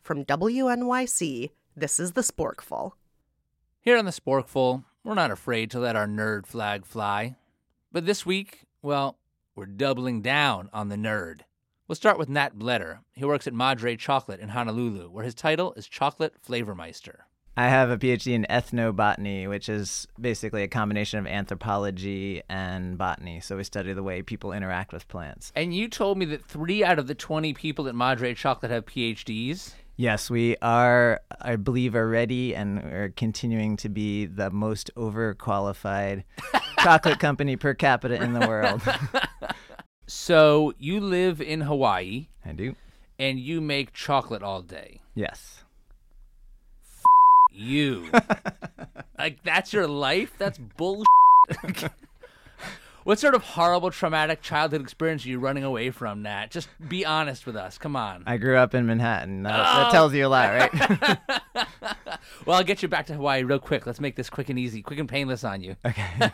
From WNYC, this is The Sporkful. Here on The Sporkful, we're not afraid to let our nerd flag fly. But this week, well, we're doubling down on the nerd. We'll start with Nat Bletter. He works at Madre Chocolate in Honolulu, where his title is Chocolate Flavormeister. I have a PhD in ethnobotany, which is basically a combination of anthropology and botany. So we study the way people interact with plants. And you told me that 3 out of the 20 people at Madre Chocolate have PhDs? Yes, we are, I believe, already and are continuing to be the most overqualified chocolate company per capita in the world. So you live in Hawaii. I do. And you make chocolate all day. Yes. You. Like, that's your life? That's bullshit. What sort of horrible, traumatic childhood experience are you running away from, Nat? Just be honest with us. Come on. I grew up in Manhattan. That tells you a lot, right? Well, I'll get you back to Hawaii real quick. Let's make this quick and easy, quick and painless on you. Okay.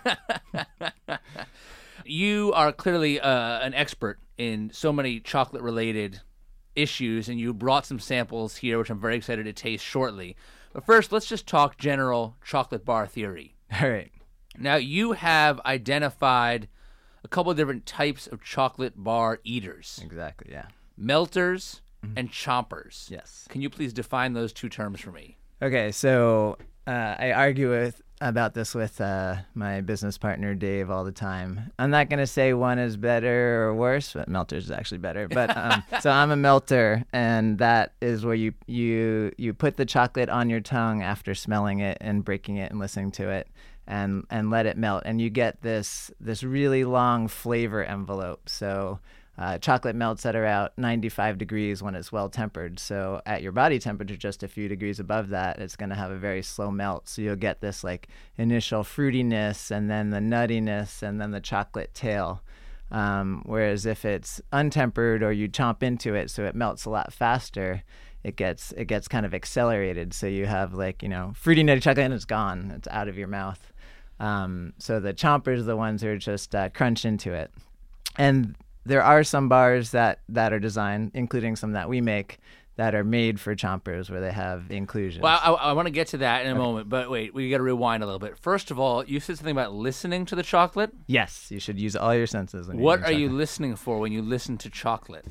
You are clearly an expert in so many chocolate-related issues, and you brought some samples here, which I'm very excited to taste shortly. But first, let's just talk general chocolate bar theory. All right. Now, you have identified a couple of different types of chocolate bar eaters. Exactly, yeah. Melters and chompers. Yes. Can you please define those two terms for me? Okay, so I argue about this with my business partner, Dave, all the time. I'm not going to say one is better or worse, but melters is actually better. But so I'm a melter, and that is where you put the chocolate on your tongue after smelling it and breaking it and listening to it and let it melt. And you get this really long flavor envelope. So chocolate melts at around 95 degrees when it's well tempered. So at your body temperature, just a few degrees above that, it's going to have a very slow melt. So you'll get this like initial fruitiness and then the nuttiness and then the chocolate tail. Whereas if it's untempered or you chomp into it so it melts a lot faster, it gets kind of accelerated. So you have like, fruity nutty chocolate and it's gone. It's out of your mouth. So the chompers are the ones who are just crunch into it. And there are some bars that are designed, including some that we make, that are made for chompers where they have inclusions. Well, I want to get to that in a moment, but wait, we got to rewind a little bit. First of all, you said something about listening to the chocolate? Yes, you should use all your senses. What are you listening for when you listen to chocolate?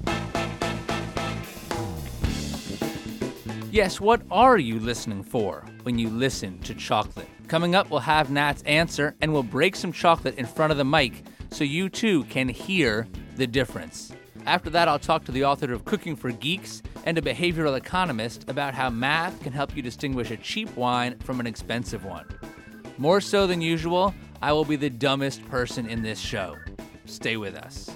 Yes, what are you listening for when you listen to chocolate? Coming up, we'll have Nat's answer, and we'll break some chocolate in front of the mic so you too can hear the difference. After that, I'll talk to the author of Cooking for Geeks and a behavioral economist about how math can help you distinguish a cheap wine from an expensive one. More so than usual, I will be the dumbest person in this show. Stay with us.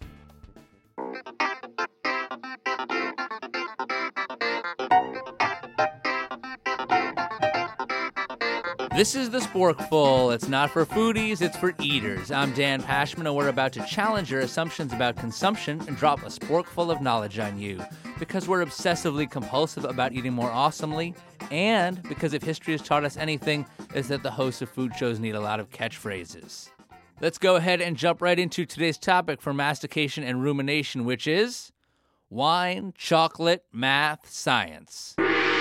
This is The Sporkful. It's not for foodies, it's for eaters. I'm Dan Pashman, and we're about to challenge your assumptions about consumption and drop a sporkful of knowledge on you. Because we're obsessively compulsive about eating more awesomely, and because if history has taught us anything, is that the hosts of food shows need a lot of catchphrases. Let's go ahead and jump right into today's topic for mastication and rumination, which is wine, chocolate, math, science.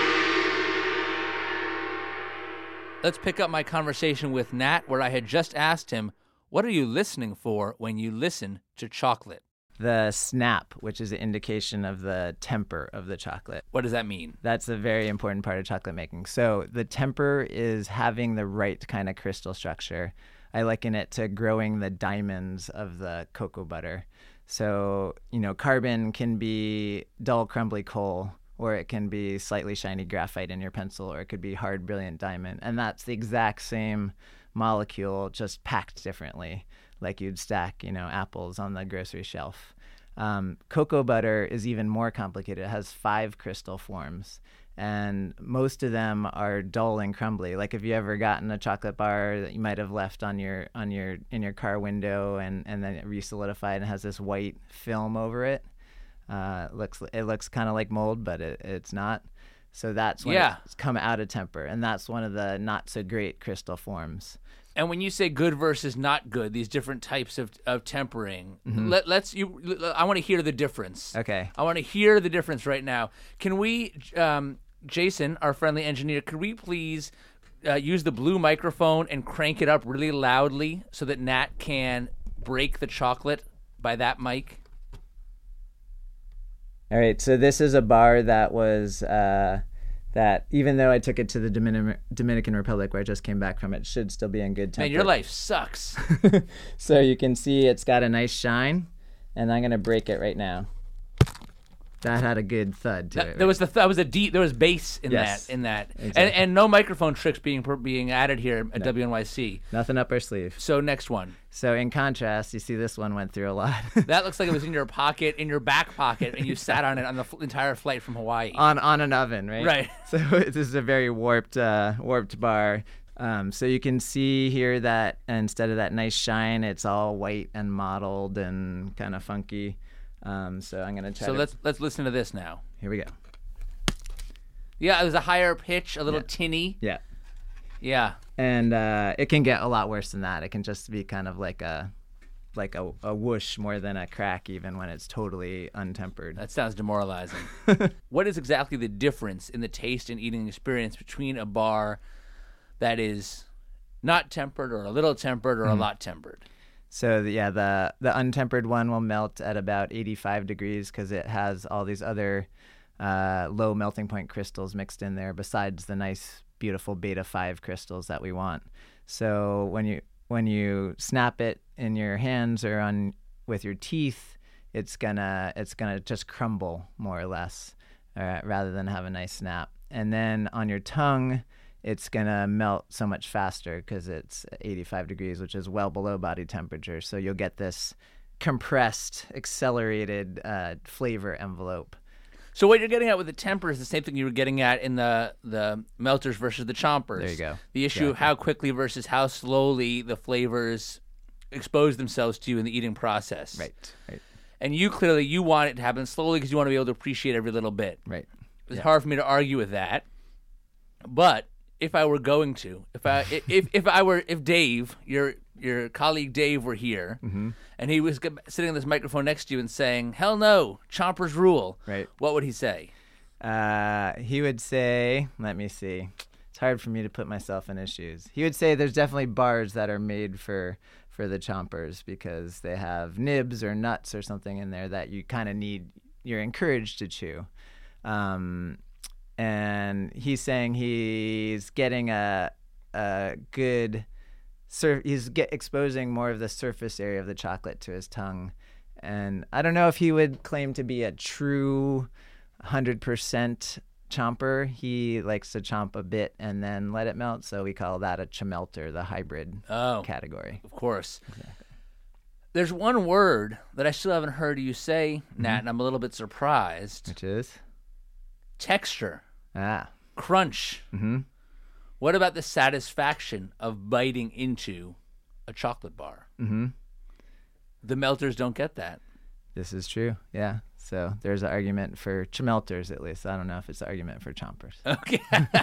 Let's pick up my conversation with Nat, where I had just asked him, what are you listening for when you listen to chocolate? The snap, which is an indication of the temper of the chocolate. What does that mean? That's a very important part of chocolate making. So the temper is having the right kind of crystal structure. I liken it to growing the diamonds of the cocoa butter. So, carbon can be dull, crumbly coal, or it can be slightly shiny graphite in your pencil, or it could be hard, brilliant diamond. And that's the exact same molecule, just packed differently, like you'd stack, apples on the grocery shelf. Cocoa butter is even more complicated. It has 5 crystal forms, and most of them are dull and crumbly. Like if you ever gotten a chocolate bar that you might have left in your car window, and then it re-solidified and has this white film over it. It looks kind of like mold, but it's not. So that's when it's come out of temper, and that's one of the not so great crystal forms. And when you say good versus not good, these different types of tempering, I want to hear the difference. Okay. I want to hear the difference right now. Can we, Jason, our friendly engineer, could we please use the blue microphone and crank it up really loudly so that Nat can break the chocolate by that mic? All right, so this is a bar that was that even though I took it to the Dominican Republic where I just came back from, it should still be in good temper. Man, your life sucks. So you can see it's got a nice shine, and I'm gonna break it right now. That had a good thud to it. There was there was bass in that. Exactly. And no microphone tricks being added here at WNYC. Nothing up our sleeve. So next one. So in contrast, you see this one went through a lot. That looks like it was in your pocket, in your back pocket, and you sat on it on the entire flight from Hawaii. On an oven, right? Right. So this is a very warped bar. So you can see here that instead of that nice shine, it's all white and mottled and kind of funky. So I'm gonna try. So let's listen to this now. Here we go. Yeah, it was a higher pitch, a little tinny. Yeah. Yeah. And it can get a lot worse than that. It can just be kind of like a whoosh more than a crack, even when it's totally untempered. That sounds demoralizing. What is exactly the difference in the taste and eating experience between a bar that is not tempered or a little tempered or a lot tempered? So the untempered one will melt at about 85 degrees because it has all these other low melting point crystals mixed in there besides the nice, beautiful beta 5 crystals that we want. So when you snap it in your hands or with your teeth, it's gonna just crumble more or less, rather than have a nice snap. And then on your tongue, it's going to melt so much faster because it's 85 degrees, which is well below body temperature. So you'll get this compressed, accelerated flavor envelope. So what you're getting at with the temper is the same thing you were getting at in the melters versus the chompers. There you go. The issue of how quickly versus how slowly the flavors expose themselves to you in the eating process. Right. And you want it to happen slowly because you want to be able to appreciate every little bit. Right. It's hard for me to argue with that. But if I were going to, if Dave, your colleague Dave, were here, and he was sitting on this microphone next to you and saying, "Hell no, chompers rule," right? What would he say? He would say, let me see. It's hard for me to put myself in his shoes. He would say there's definitely bars that are made for the chompers because they have nibs or nuts or something in there that you kind of you're encouraged to chew. And he's saying he's getting a good exposing more of the surface area of the chocolate to his tongue. And I don't know if he would claim to be a true 100% chomper. He likes to chomp a bit and then let it melt, so we call that a chomelter, the hybrid category. Of course. Exactly. There's one word that I still haven't heard you say, Nat, and I'm a little bit surprised. Which is? Texture. Crunch. Mm-hmm. What about the satisfaction of biting into a chocolate bar? Mm-hmm. The melters don't get that. This is true, yeah. So there's an argument for chomelters, at least. I don't know if it's an argument for chompers. Okay.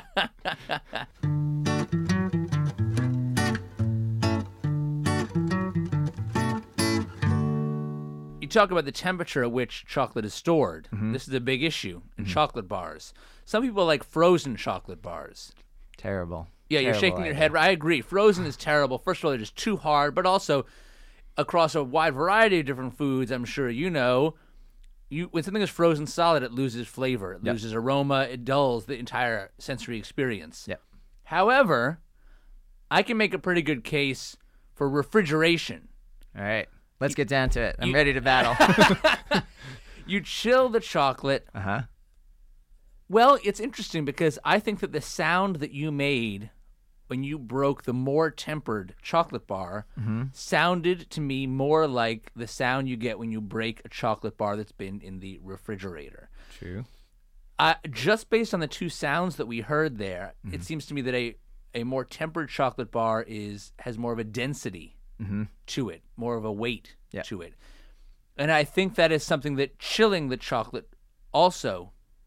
You talk about the temperature at which chocolate is stored. Mm-hmm. This is a big issue in chocolate bars. Some people like frozen chocolate bars. Terrible. Yeah, you're shaking your head. I agree. Frozen is terrible. First of all, they're just too hard, but also across a wide variety of different foods, I'm sure you know, when something is frozen solid, it loses flavor. It loses aroma. It dulls the entire sensory experience. Yep. However, I can make a pretty good case for refrigeration. All right. Let's get down to it. I'm ready to battle. You chill the chocolate. Uh-huh. Well, it's interesting because I think that the sound that you made when you broke the more tempered chocolate bar sounded to me more like the sound you get when you break a chocolate bar that's been in the refrigerator. True. Just based on the two sounds that we heard there, it seems to me that a more tempered chocolate bar has more of a density to it, more of a weight to it. And I think that is something that chilling the chocolate also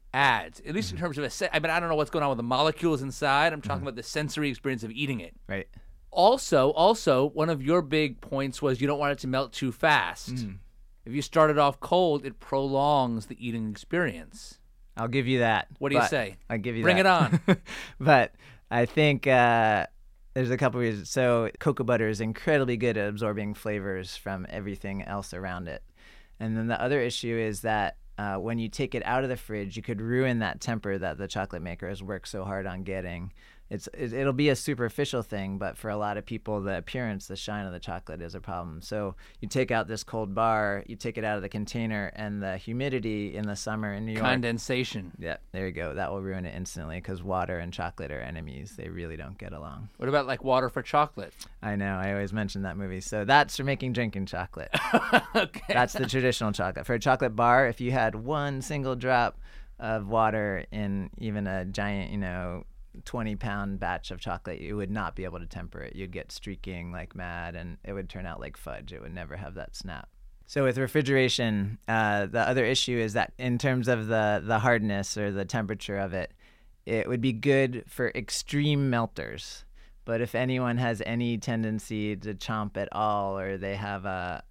adds, at least in terms of I don't know what's going on with the molecules inside. I'm talking about the sensory experience of eating it. Right. Also, one of your big points was you don't want it to melt too fast. If you start it off cold, it prolongs the eating experience. I'll give you that. What do you say? I'll give you Bring that. it on. But I think there's a couple reasons. So cocoa butter is incredibly good at absorbing flavors from everything else around it. And then the other issue is that when you take it out of the fridge, you could ruin that temper that the chocolate maker has worked so hard on getting. It'll be a superficial thing, but for a lot of people, the appearance, the shine of the chocolate is a problem. So you take out this cold bar, you take it out of the container, and the humidity in the summer in New York. Condensation. Yeah, there you go. That will ruin it instantly because water and chocolate are enemies. They really don't get along. What about like water for chocolate? I know. I always mention that movie. So that's for making drinking chocolate. Okay. That's the traditional chocolate. For a chocolate bar, if you had one single drop of water in even a giant, 20-pound batch of chocolate, you would not be able to temper it. You'd get streaking like mad, and it would turn out like fudge. It would never have that snap. So with refrigeration, the other issue is that in terms of the hardness or the temperature of it, it would be good for extreme melters. But if anyone has any tendency to chomp at all, or they have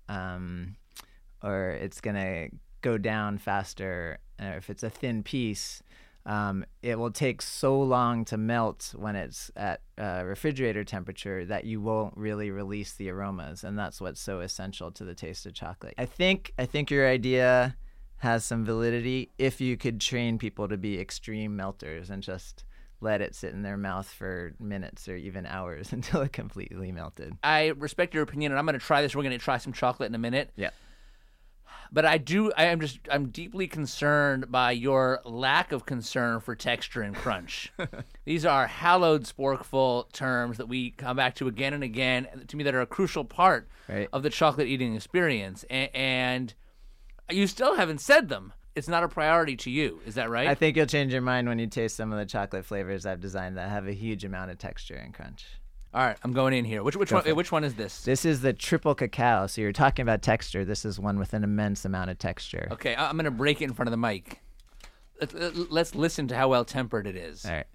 or it's going to go down faster, or if it's a thin piece, it will take so long to melt when it's at refrigerator temperature that you won't really release the aromas, and that's what's so essential to the taste of chocolate. I think your idea has some validity if you could train people to be extreme melters and just let it sit in their mouth for minutes or even hours until it completely melted. I respect your opinion, and I'm going to try this. We're going to try some chocolate in a minute. Yeah. But I'm deeply concerned by your lack of concern for texture and crunch. These are hallowed sporkful terms that we come back to again and again, to me, that are a crucial part of the chocolate eating experience. And you still haven't said them. It's not a priority to you. Is that right? I think you'll change your mind when you taste some of the chocolate flavors I've designed that have a huge amount of texture and crunch. All right, I'm going in here. Which one is this? This is the triple cacao. So you're talking about texture. This is one with an immense amount of texture. Okay, I'm going to break it in front of the mic. Let's listen to how well tempered it is. All right.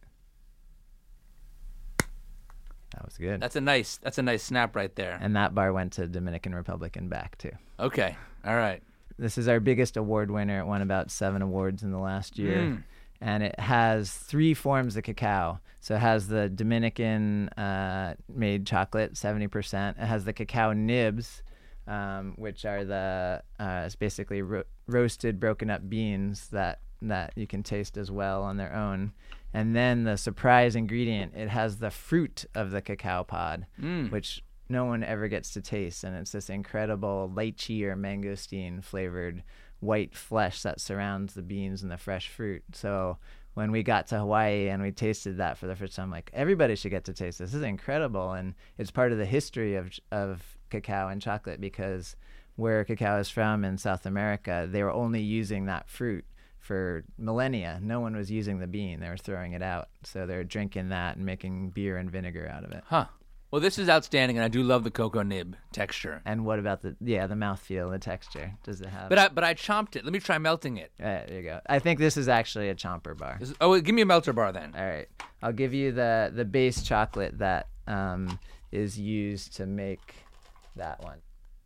That was good. That's a nice snap right there. And that bar went to Dominican Republic and back too. Okay. All right. This is our biggest award winner. It won about 7 awards in the last year. And it has 3 forms of cacao. So it has the Dominican made chocolate, 70%. It has the cacao nibs, which are it's basically roasted, broken up beans that you can taste as well on their own. And then the surprise ingredient, it has the fruit of the cacao pod, which no one ever gets to taste. And it's this incredible lychee or mangosteen flavored white flesh that surrounds the beans and the fresh fruit. So when we got to Hawaii and we tasted that for the first time, like, everybody should get to taste this. This is incredible. And it's part of the history of cacao and chocolate, because where cacao is from in South America, they were only using that fruit for millennia. No one was using the bean. They were throwing it out. So they're drinking that and making beer and vinegar out of it. Huh. Well, this is outstanding, and I do love the cocoa nib texture. And what about the mouthfeel, the texture? Does it have? But I chomped it. Let me try melting it. There you go. I think this is actually a chomper bar. Give me a melter bar then. All right. I'll give you the base chocolate that is used to make that one.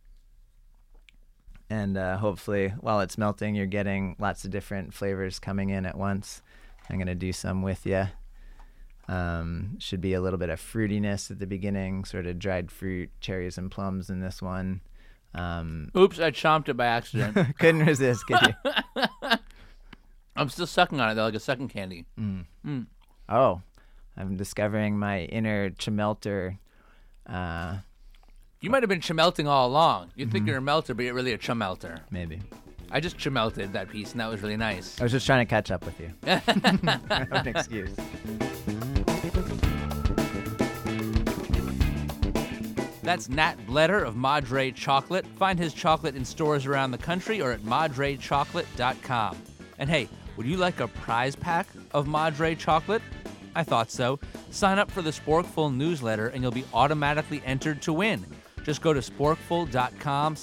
And hopefully, while it's melting, you're getting lots of different flavors coming in at once. I'm going to do some with you. Should be a little bit of fruitiness at the beginning, sort of dried fruit, cherries and plums in this one. Oops, I chomped it by accident. Couldn't resist, could you? I'm still sucking on it, though, like a sucking candy. Oh, I'm discovering my inner chamelter. You might have been chamelting all along. You'd think you're a melter, but you're really a chamelter. Maybe. I just chamelted that piece, and that was really nice. I was just trying to catch up with you. I have an excuse. That's Nat Bletter of Madre Chocolate. Find his chocolate in stores around the country or at madrechocolate.com. And hey, would you like a prize pack of Madre Chocolate? I thought so. Sign up for the Sporkful newsletter and you'll be automatically entered to win. Just go to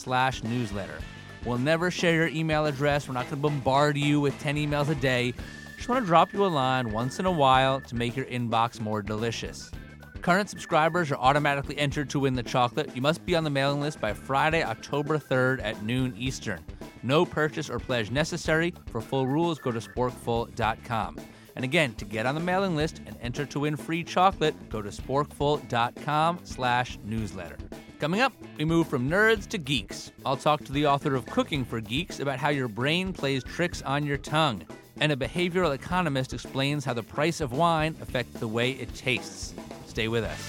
sporkful.com/newsletter. We'll never share your email address. We're not going to bombard you with 10 emails a day. Just want to drop you a line once in a while to make your inbox more delicious. Current subscribers are automatically entered to win the chocolate. You must be on the mailing list by Friday, October 3rd at noon Eastern. No purchase or pledge necessary. For full rules, go to sporkful.com. And again, to get on the mailing list and enter to win free chocolate, go to sporkful.com/newsletter. Coming up, we move from nerds to geeks. I'll talk to the author of Cooking for Geeks about how your brain plays tricks on your tongue. And a behavioral economist explains how the price of wine affects the way it tastes. Stay with us.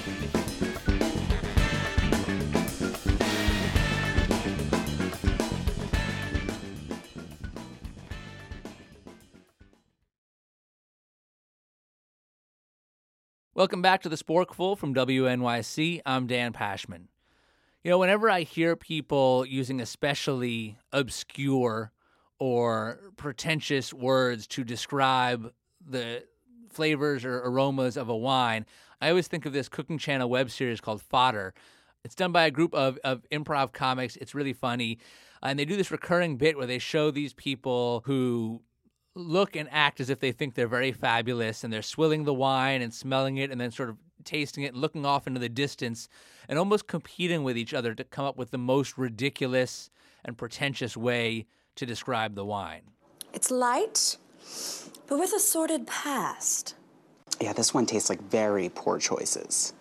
Welcome back to the Sporkful from WNYC. I'm Dan Pashman. You know, whenever I hear people using especially obscure or pretentious words to describe the flavors or aromas of a wine, I always think of this Cooking Channel web series called Fodder. It's done by a group of improv comics. It's really funny. And they do this recurring bit where they show these people who look and act as if they think they're very fabulous, and they're swilling the wine and smelling it and then sort of tasting it and looking off into the distance and almost competing with each other to come up with the most ridiculous and pretentious way to describe the wine. It's light, but with a sordid past. Yeah, this one tastes like very poor choices.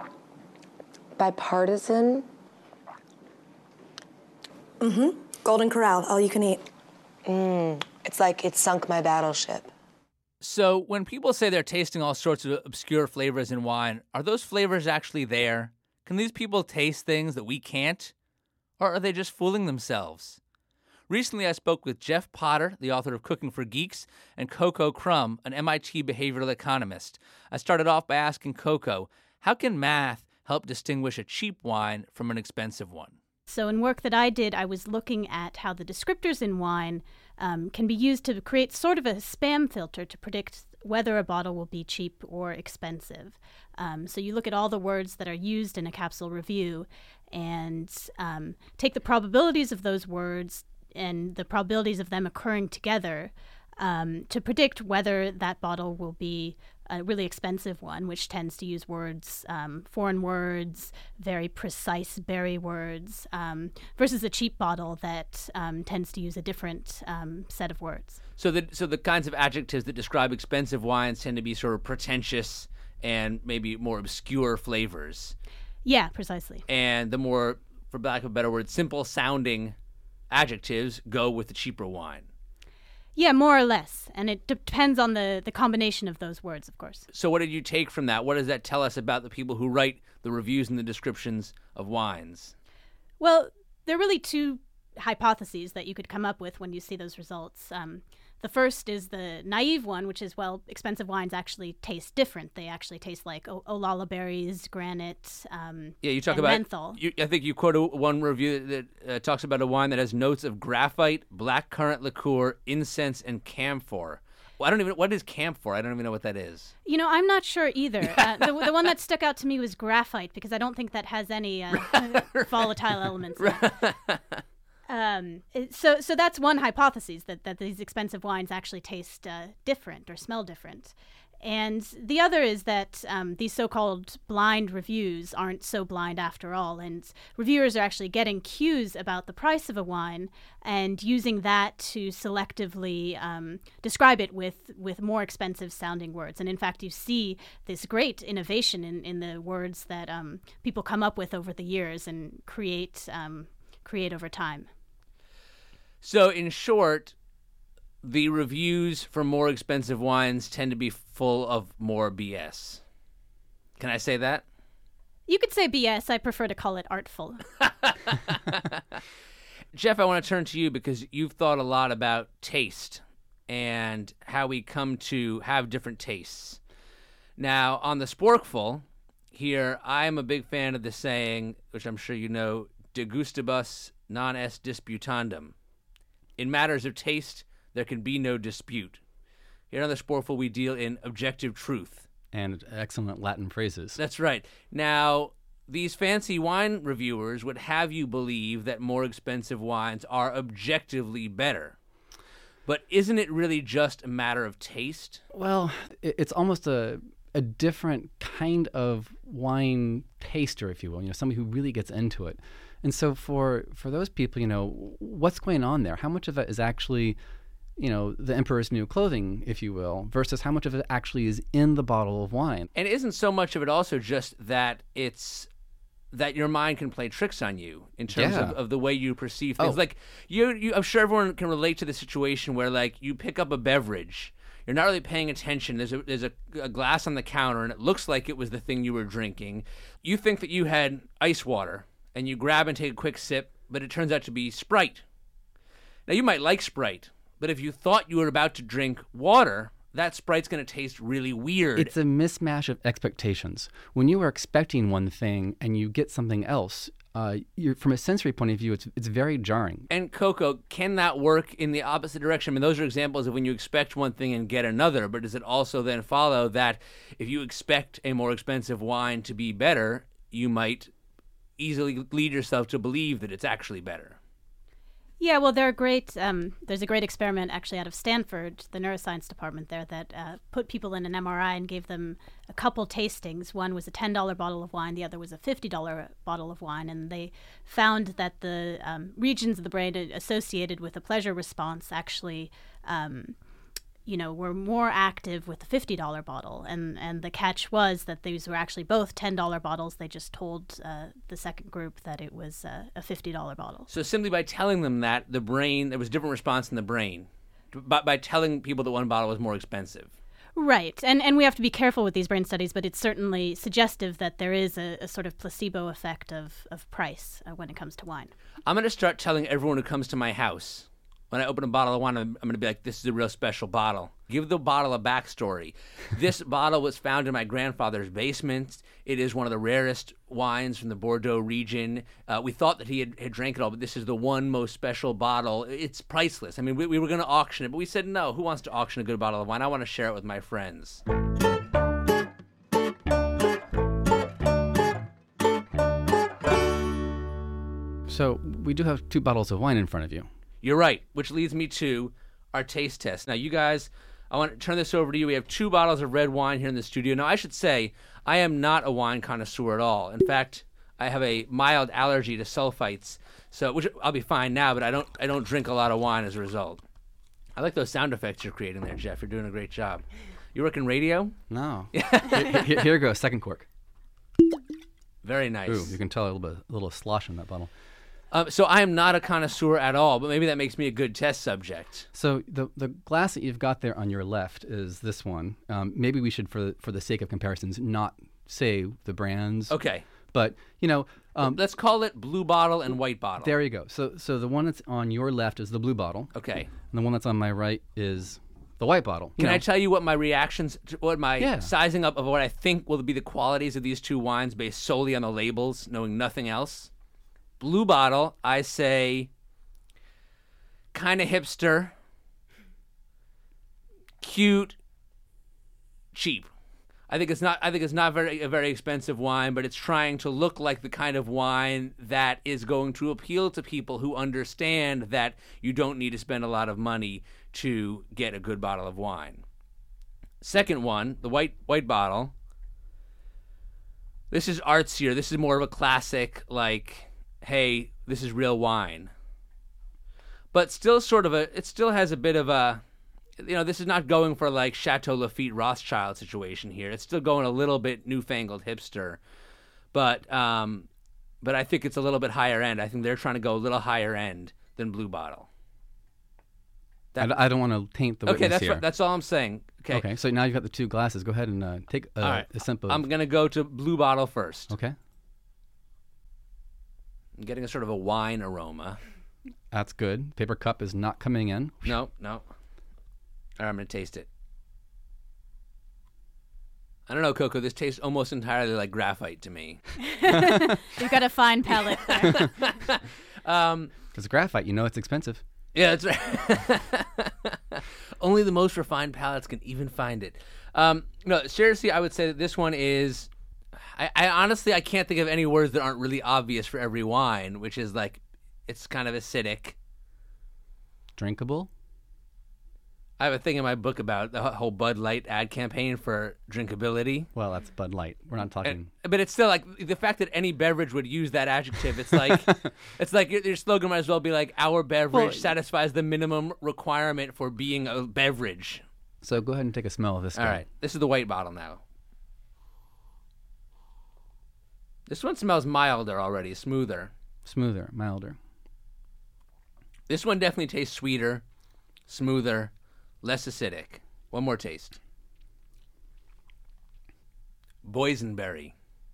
Bipartisan. Golden Corral, all you can eat. It's like it sunk my battleship. So when people say they're tasting all sorts of obscure flavors in wine, are those flavors actually there? Can these people taste things that we can't? Or are they just fooling themselves? Recently, I spoke with Jeff Potter, the author of Cooking for Geeks, and Coco Crum, an MIT behavioral economist. I started off by asking Coco, how can math help distinguish a cheap wine from an expensive one? So in work that I did, I was looking at how the descriptors in wine can be used to create sort of a spam filter to predict whether a bottle will be cheap or expensive. So you look at all the words that are used in a capsule review and take the probabilities of those words and the probabilities of them occurring together to predict whether that bottle will be a really expensive one, which tends to use words, foreign words, very precise berry words, versus a cheap bottle that tends to use a different set of words. So the kinds of adjectives that describe expensive wines tend to be sort of pretentious and maybe more obscure flavors. Yeah, precisely. And the more, for lack of a better word, simple-sounding adjectives go with the cheaper wine. Yeah, more or less. And it depends on the combination of those words, of course. So what did you take from that? What does that tell us about the people who write the reviews and the descriptions of wines? Well, there are really two hypotheses that you could come up with when you see those results. The first is the naive one, which is, well, expensive wines actually taste different. They actually taste like Olalla berries, granite, you talk and about menthol. I think you quote one review that talks about a wine that has notes of graphite, blackcurrant liqueur, incense, and camphor. Well, what is camphor? I don't even know what that is. You know, I'm not sure either. The one that stuck out to me was graphite, because I don't think that has any volatile elements in it. So that's one hypothesis, that these expensive wines actually taste different or smell different. And the other is that these so-called blind reviews aren't so blind after all, and reviewers are actually getting cues about the price of a wine and using that to selectively describe it with more expensive sounding words. And in fact, you see this great innovation in the words that people come up with over the years and create over time. So in short, the reviews for more expensive wines tend to be full of more BS. Can I say that? You could say BS. I prefer to call it artful. Jeff, I want to turn to you because you've thought a lot about taste and how we come to have different tastes. Now, on the Sporkful, here, I'm a big fan of the saying, which I'm sure you know, de gustibus non est disputandum. In matters of taste, there can be no dispute. Here on the Sporkful, we deal in objective truth. And excellent Latin phrases. That's right. Now, these fancy wine reviewers would have you believe that more expensive wines are objectively better. But isn't it really just a matter of taste? Well, it's almost a different kind of wine taster, if you will, somebody who really gets into it. And so for those people, what's going on there? How much of it is actually, the emperor's new clothing, if you will, versus how much of it actually is in the bottle of wine? And isn't so much of it also just that it's that your mind can play tricks on you in terms of the way you perceive things? Like you, I'm sure everyone can relate to the situation where like you pick up a beverage, you're not really paying attention. There's a glass on the counter and it looks like it was the thing you were drinking. You think that you had ice water and you grab and take a quick sip, but it turns out to be Sprite. Now you might like Sprite, but if you thought you were about to drink water, that Sprite's going to taste really weird. It's a mismatch of expectations. When you are expecting one thing and you get something else, from a sensory point of view, it's very jarring. And Coco, can that work in the opposite direction? I mean, those are examples of when you expect one thing and get another, but does it also then follow that if you expect a more expensive wine to be better, you might easily lead yourself to believe that it's actually better? Yeah, well, there's a great experiment actually out of Stanford, the neuroscience department there, that put people in an MRI and gave them a couple tastings. One was a $10 bottle of wine, the other was a $50 bottle of wine, and they found that the regions of the brain associated with a pleasure response actually were more active with the $50 bottle. And the catch was that these were actually both $10 bottles. They just told the second group that it was a $50 bottle. So simply by telling them that, there was a different response in the brain, by telling people that one bottle was more expensive. Right. And we have to be careful with these brain studies, but it's certainly suggestive that there is a sort of placebo effect of price when it comes to wine. I'm going to start telling everyone who comes to my house, when I open a bottle of wine, I'm going to be like, this is a real special bottle. Give the bottle a backstory. This bottle was found in my grandfather's basement. It is one of the rarest wines from the Bordeaux region. We thought that he had drank it all, but this is the one most special bottle. It's priceless. I mean, we were going to auction it, but we said, no, who wants to auction a good bottle of wine? I want to share it with my friends. So we do have 2 bottles of wine in front of you. You're right, which leads me to our taste test. Now, you guys, I want to turn this over to you. We have 2 bottles of red wine here in the studio. Now, I should say, I am not a wine connoisseur at all. In fact, I have a mild allergy to sulfites, which I'll be fine now, but I don't drink a lot of wine as a result. I like those sound effects you're creating there, Jeff. You're doing a great job. You work in radio? No. Here goes, second cork. Very nice. Ooh, you can tell a little slosh in that bottle. So I am not a connoisseur at all, but maybe that makes me a good test subject. So the glass that you've got there on your left is this one. Maybe we should, for the sake of comparisons, not say the brands. Okay. But, let's call it blue bottle and white bottle. There you go. So the one that's on your left is the blue bottle. Okay. And the one that's on my right is the white bottle. Can I tell you what my reactions, sizing up of what I think will be the qualities of these 2 wines based solely on the labels, knowing nothing else? Blue bottle, I say, kind of hipster, cute, cheap. I think it's not a very expensive wine, but it's trying to look like the kind of wine that is going to appeal to people who understand that you don't need to spend a lot of money to get a good bottle of wine. Second one, the white bottle. This is artsier. This is more of a classic, like, hey, this is real wine. But still it still has a bit of a, this is not going for like Chateau Lafite Rothschild situation here. It's still going a little bit newfangled hipster. But I think it's a little bit higher end. I think they're trying to go a little higher end than Blue Bottle. I don't want to taint the witness here. Okay, that's all I'm saying. Okay, so now you've got the 2 glasses. Go ahead and take a sip of... I'm going to go to Blue Bottle first. Okay. I'm getting a sort of a wine aroma. That's good. Paper cup is not coming in. No. All right, I'm going to taste it. I don't know, Coco. This tastes almost entirely like graphite to me. You've got a fine palate there. Because graphite, it's expensive. Yeah, that's right. Only the most refined palates can even find it. No, seriously, I would say that this one is... I honestly, I can't think of any words that aren't really obvious for every wine, which is like, it's kind of acidic. Drinkable? I have a thing in my book about the whole Bud Light ad campaign for drinkability. Well, that's Bud Light. We're not talking. But it's still like the fact that any beverage would use that adjective. It's like it's like your slogan might as well be like, our beverage satisfies the minimum requirement for being a beverage. So go ahead and take a smell of this. All right. This is the white bottle now. This one smells milder already, smoother. Smoother, milder. This one definitely tastes sweeter, smoother, less acidic. One more taste. Boysenberry.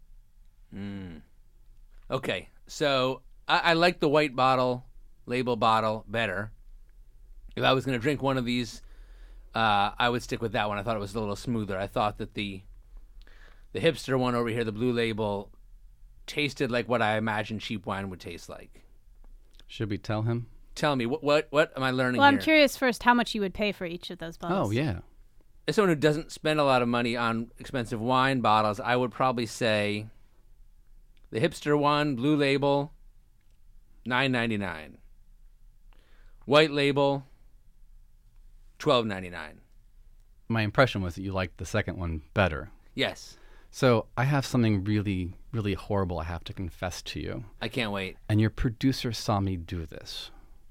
Okay, so I like the white label bottle better. If I was going to drink one of these, I would stick with that one. I thought it was a little smoother. I thought that the hipster one over here, the blue label, tasted like what I imagined cheap wine would taste like. Should we tell him? Tell me, what am I learning Well, here? I'm curious first how much you would pay for each of those bottles. Oh, yeah. As someone who doesn't spend a lot of money on expensive wine bottles, I would probably say the hipster one, blue label, $9.99. White label, $12.99. My impression was that you liked the second one better. Yes. So I have something really, really horrible I have to confess to you. I can't wait. And your producer saw me do this.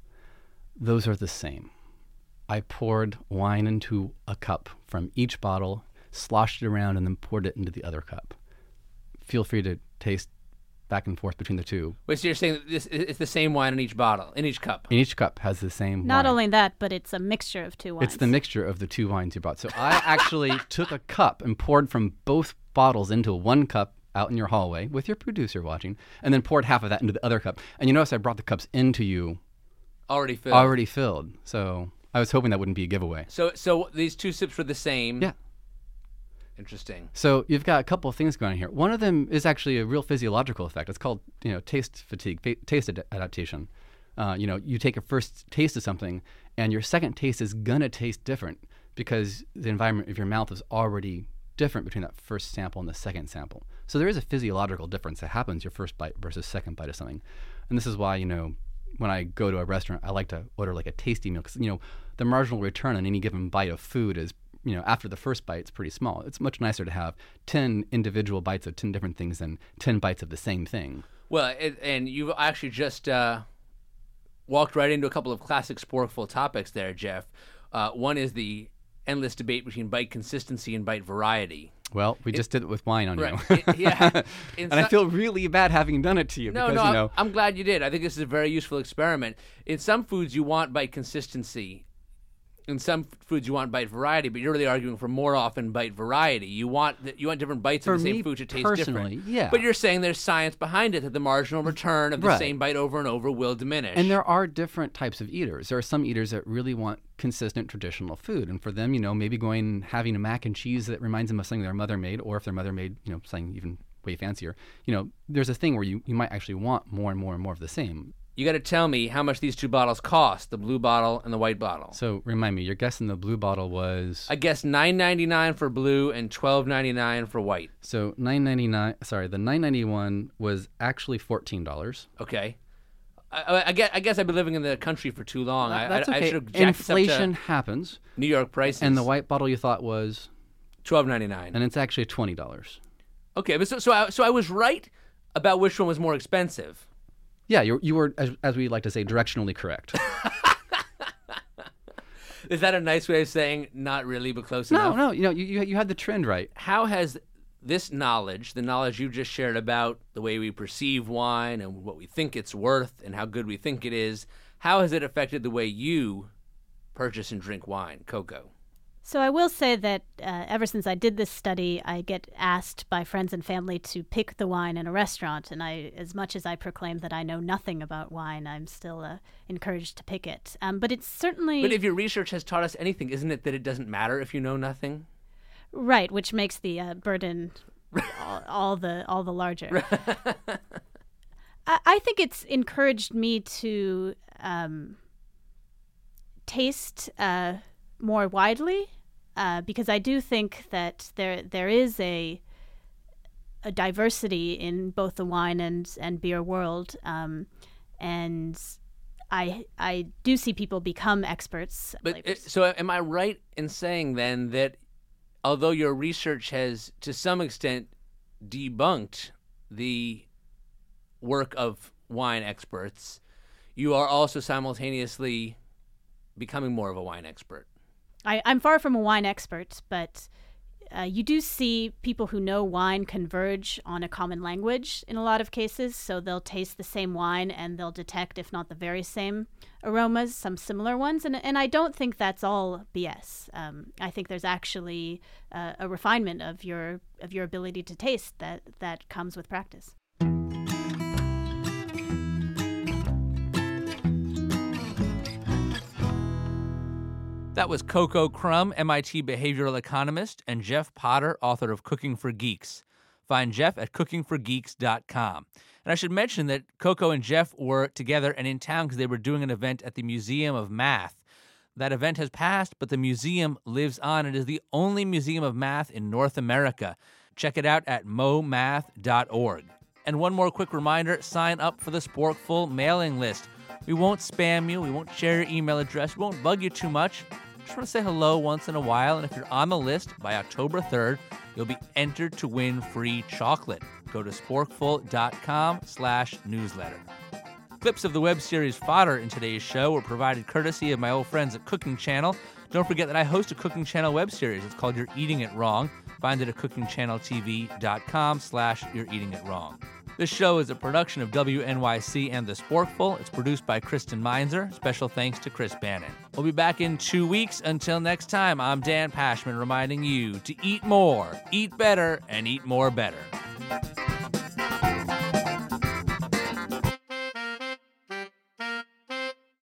Those are the same. I poured wine into a cup from each bottle, sloshed it around, and then poured it into the other cup. Feel free to taste back and forth between the two. Wait, so you're saying that it's the same wine in each bottle, in each cup? And each cup has the same Not wine. only that, but it's a mixture of two wines. It's the mixture of the two wines you brought. So I actually took a cup and poured from both bottles into one cup out in your hallway with your producer watching, and then poured half of that into the other cup. And you notice I brought the cups into you Already filled. already filled. So I was hoping that wouldn't be a giveaway. So these two sips were the same? Yeah. Interesting. So you've got a couple of things going on here. One of them is actually a real physiological effect. It's called, taste fatigue, taste adaptation. You take a first taste of something, and your second taste is gonna taste different because the environment of your mouth is already different between that first sample and the second sample. So there is a physiological difference that happens your first bite versus second bite of something. And this is why, when I go to a restaurant, I like to order like a tasty meal because, the marginal return on any given bite of food is, after the first bite, it's pretty small. It's much nicer to have 10 individual bites of 10 different things than 10 bites of the same thing. Well, and you've actually just walked right into a couple of classic Sporkful topics there, Jeff. One is the endless debate between bite consistency and bite variety. Well, we just did it with wine on Right. you. Yeah. And I feel really bad having done it to you. No, because, I'm glad you did. I think this is a very useful experiment. In some foods, you want bite consistency. In some foods, you want bite variety, but you're really arguing for more often bite variety. You want different bites of the same food to taste personally, different. yeah. But you're saying there's science behind it that the marginal return of the Right. same bite over and over will diminish. And there are different types of eaters. There are some eaters that really want consistent traditional food. And for them, maybe going and having a mac and cheese that reminds them of something their mother made, or if their mother made, something even way fancier, there's a thing where you might actually want more and more and more of the same. You got to tell me how much these two bottles cost, the blue bottle and the white bottle. So remind me, your guess in the blue bottle was... I guess $9.99 for blue and $12.99 for white. So the $9.91 was actually $14. Okay. I guess I've been living in the country for too long. That's I okay. should have jacked this up to Inflation happens. New York prices. And the white bottle you thought was... $12.99. And it's actually $20. Okay, but so I was right about which one was more expensive. Yeah, you were, as we like to say, directionally correct. Is that a nice way of saying not really, but close enough? No, you had the trend right. How has this knowledge, the knowledge you just shared about the way we perceive wine and what we think it's worth and how good we think it is, how has it affected the way you purchase and drink wine, Coco? So I will say that ever since I did this study, I get asked by friends and family to pick the wine in a restaurant. And as much as I proclaim that I know nothing about wine, I'm still encouraged to pick it. But it's certainly... But if your research has taught us anything, isn't it that it doesn't matter if you know nothing? Right, which makes the burden all the larger. I think it's encouraged me to taste more widely, because I do think that there is a diversity in both the wine and beer world, and I do see people become experts. So am I right in saying then that although your research has to some extent debunked the work of wine experts, you are also simultaneously becoming more of a wine expert? I'm far from a wine expert, but you do see people who know wine converge on a common language in a lot of cases. So they'll taste the same wine and they'll detect, if not the very same aromas, some similar ones. And I don't think that's all BS. I think there's actually a refinement of your ability to taste that comes with practice. That was Coco Crum, MIT behavioral economist, and Jeff Potter, author of Cooking for Geeks. Find Jeff at cookingforgeeks.com. And I should mention that Coco and Jeff were together and in town because they were doing an event at the Museum of Math. That event has passed, but the museum lives on. It is the only museum of math in North America. Check it out at momath.org. And one more quick reminder, sign up for the Sporkful mailing list. We won't spam you. We won't share your email address. We won't bug you too much. Just want to say hello once in a while. And if you're on the list by October 3rd, you'll be entered to win free chocolate. Go to sporkful.com/newsletter. Clips of the web series fodder in today's show were provided courtesy of my old friends at Cooking Channel. Don't forget that I host a Cooking Channel web series. It's called You're Eating It Wrong. Find it at cookingchanneltv.com/You're Eating It Wrong. This show is a production of WNYC and The Sporkful. It's produced by Kristen Meinzer. Special thanks to Chris Bannon. We'll be back in 2 weeks. Until next time, I'm Dan Pashman reminding you to eat more, eat better, and eat more better.